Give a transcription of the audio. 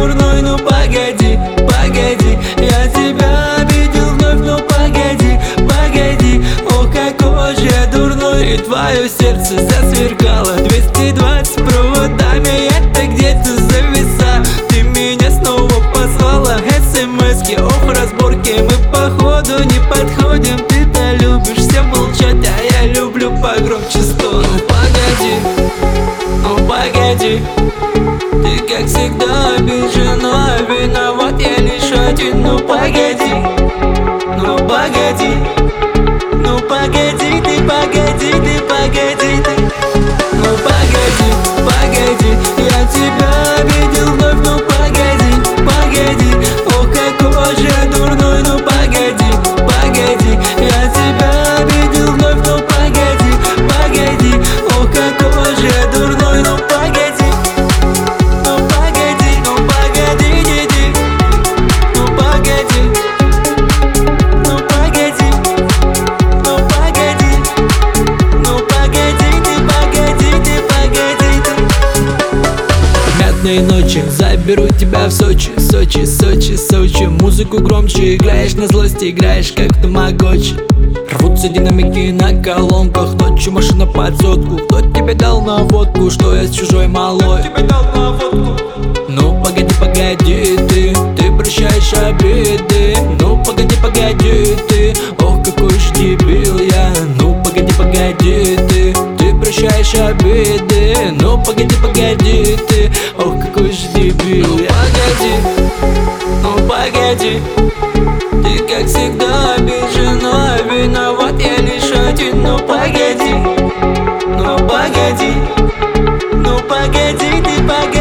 дурной, ну погоди, погоди, я тебя обидел вновь, ну погоди, погоди. Ох, какой же я дурной, и твое сердце засверкало 220 проводами, это где-то зависаю. Ты меня снова позвала, смс-ки, ох, разборки, мы походу не подходим. Ты-то любишь все молчать, а я люблю погромче стон. Ну погоди, ну погоди, ты как всегда обижена, виноват я лишь один. Ну погоди, ну погоди, ну погоди, ты погоди, ты погоди, ты. Ну погоди, погоди, я тебя обидел вновь, ну погоди, погоди. Ох, какой же я дурной, ну погоди, погоди, я тебя обидел вновь, ну погоди, погоди. Ох, какой же я дурной, ну погоди, ну погоди, ну погоди, диди. Ну погоди, ну погоди, ну погоди, ну погоди, ты погоди, ты погоди, ты. Мятные ночи, заберу тебя в Сочи, Сочи, Сочи, Сочи. Музыку громче играешь, на злости играешь, как в тамагочи. Рвутся динамики на колонках, ночью машина под сотку. Кто тебе дал наводку, что я с чужой малой? Кто тебе дал наводку? Ну погоди, погоди, ты прощаешь обиды. Ну погоди, погоди, ты, ох, какой ж дебил я. Ну погоди, погоди, ты прощаешь обиды. Ну погоди, погоди, ты, ох, какой ж дебил я. Ну погоди, ты как всегда обижена, виноват я лишь один. Ну погоди, ну погоди, ну погоди, ты погоди.